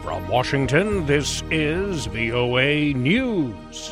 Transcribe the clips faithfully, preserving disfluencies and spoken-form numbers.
From Washington, this is V O A News.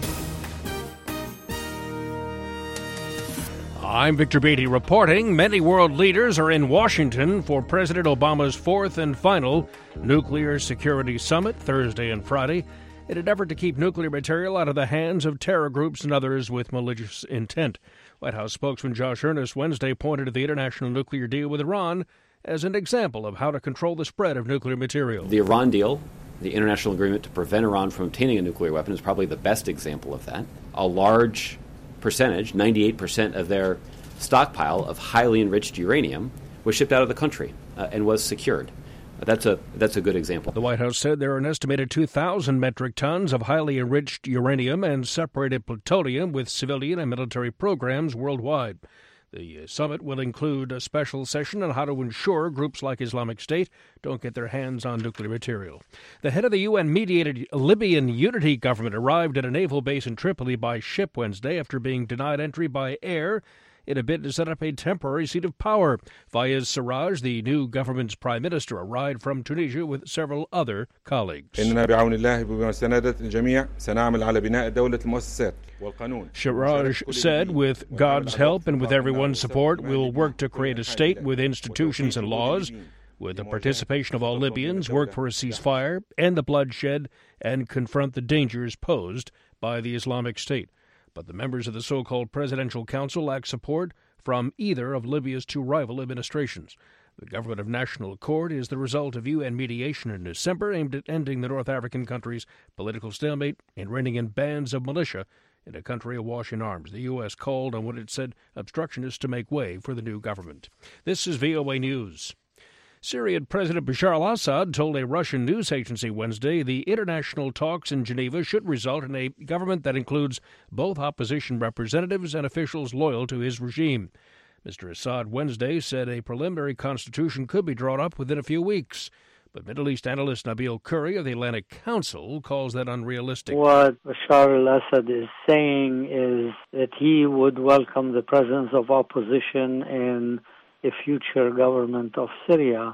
I'm Victor Beatty reporting. Many world leaders are in Washington for President Obama's fourth and final Nuclear Security Summit Thursday and Friday in an effort to keep nuclear material out of the hands of terror groups and others with malicious intent. White House spokesman Josh Earnest Wednesday pointed to the international nuclear deal with Iran as an example of how to control the spread of nuclear material. The Iran deal, the international agreement to prevent Iran from obtaining a nuclear weapon, is probably the best example of that. A large percentage, ninety-eight percent of their stockpile of highly enriched uranium was shipped out of the country uh, and was secured. Uh, that's a that's a good example. The White House said there are an estimated two thousand metric tons of highly enriched uranium and separated plutonium with civilian and military programs worldwide. The summit will include a special session on how to ensure groups like Islamic State don't get their hands on nuclear material. The head of the U N-mediated Libyan unity government arrived at a naval base in Tripoli by ship Wednesday after being denied entry by air in a bid to set up a temporary seat of power. Fayez Sarraj, the new government's prime minister, arrived from Tunisia with several other colleagues. Sarraj said, with God's help and with everyone's support, we'll work to create a state with institutions and laws, with the participation of all Libyans, work for a ceasefire, end the bloodshed, and confront the dangers posed by the Islamic State. But the members of the so-called Presidential Council lack support from either of Libya's two rival administrations. The Government of National Accord is the result of U N mediation in December aimed at ending the North African country's political stalemate and reining in bands of militia in a country awash in arms. The U S called on what it said obstructionists to make way for the new government. This is V O A News. Syrian President Bashar al-Assad told a Russian news agency Wednesday the international talks in Geneva should result in a government that includes both opposition representatives and officials loyal to his regime. Mister Assad Wednesday said a preliminary constitution could be drawn up within a few weeks. But Middle East analyst Nabil Curry of the Atlantic Council calls that unrealistic. What Bashar al-Assad is saying is that he would welcome the presence of opposition in a future government of Syria,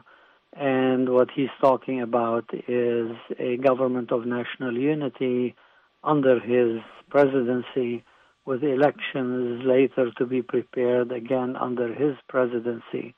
and what he's talking about is a government of national unity under his presidency, with elections later to be prepared again under his presidency.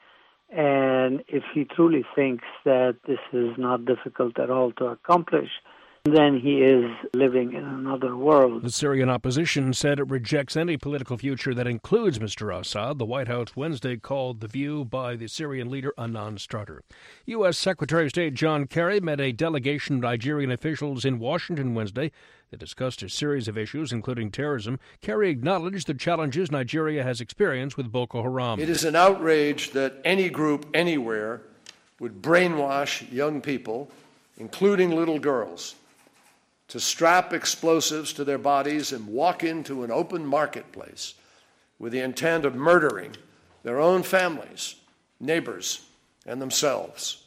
And if he truly thinks that this is not difficult at all to accomplish, then he is living in another world. The Syrian opposition said it rejects any political future that includes Mister Assad. The White House Wednesday called the view by the Syrian leader a non-starter. U S. Secretary of State John Kerry met a delegation of Nigerian officials in Washington Wednesday that discussed a series of issues, including terrorism. Kerry acknowledged the challenges Nigeria has experienced with Boko Haram. It is an outrage that any group anywhere would brainwash young people, including little girls, to strap explosives to their bodies and walk into an open marketplace with the intent of murdering their own families, neighbors, and themselves.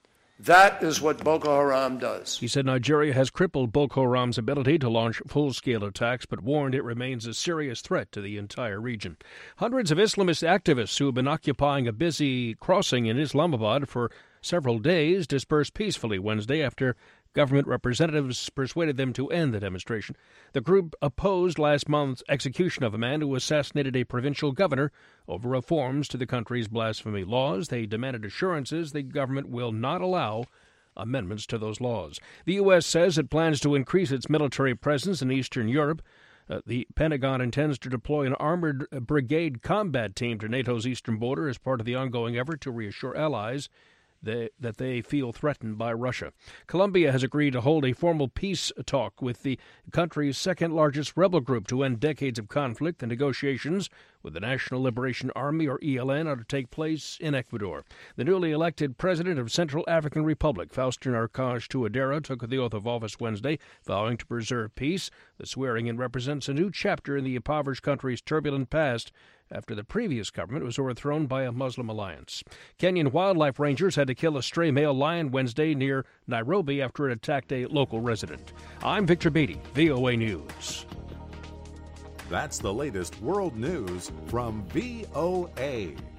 That is what Boko Haram does. He said Nigeria has crippled Boko Haram's ability to launch full-scale attacks, but warned it remains a serious threat to the entire region. Hundreds of Islamist activists who have been occupying a busy crossing in Islamabad for several days dispersed peacefully Wednesday after government representatives persuaded them to end the demonstration. The group opposed last month's execution of a man who assassinated a provincial governor over reforms to the country's blasphemy laws. They demanded assurances the government will not allow amendments to those laws. The U S says it plans to increase its military presence in Eastern Europe. Uh, the Pentagon intends to deploy an armored brigade combat team to NATO's eastern border as part of the ongoing effort to reassure allies They, that they feel threatened by Russia. Colombia has agreed to hold a formal peace talk with the country's second-largest rebel group to end decades of conflict. The negotiations with the National Liberation Army, or E L N, are to take place in Ecuador. The newly elected president of Central African Republic, Faustin Archange Touadera, took the oath of office Wednesday, vowing to preserve peace. The swearing-in represents a new chapter in the impoverished country's turbulent past after the previous government was overthrown by a Muslim alliance. Kenyan wildlife rangers had to kill a stray male lion Wednesday near Nairobi after it attacked a local resident. I'm Victor Beatty, V O A News. That's the latest world news from V O A.